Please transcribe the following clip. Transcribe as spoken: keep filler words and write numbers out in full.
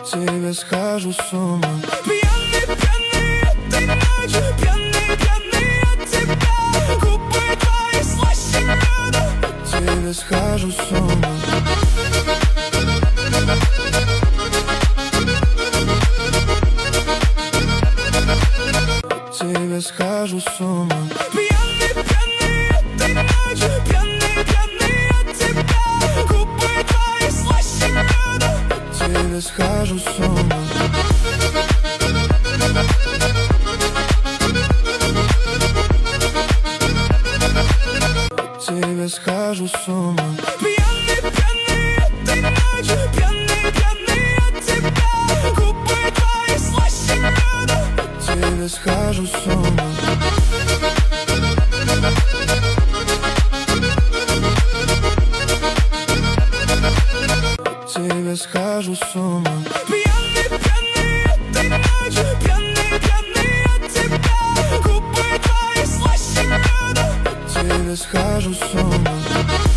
тебе схожу с ума. Пьяный, пьяный этой ночью, пьяный, пьяный от тебя. Губы твои слаще меда, Тебе схожу с ума. Тебе схожу с ума. Пьяный, пьяный этой ночью, пьяный, пьяный от тебя. Губы твои слаще меда, Тебе схожу с ума. Тебе схожу с ума. пьяный, пьяный этой ночью, пьяный, пьяный от тебя. Губы твои слаще меда, Тебе схожу с ума. Тебе схожу с ума. пьяный, пьяный этой ночью, пьяный, пьяный от тебя. Губы твои слаще меда, Тебе схожу с ума.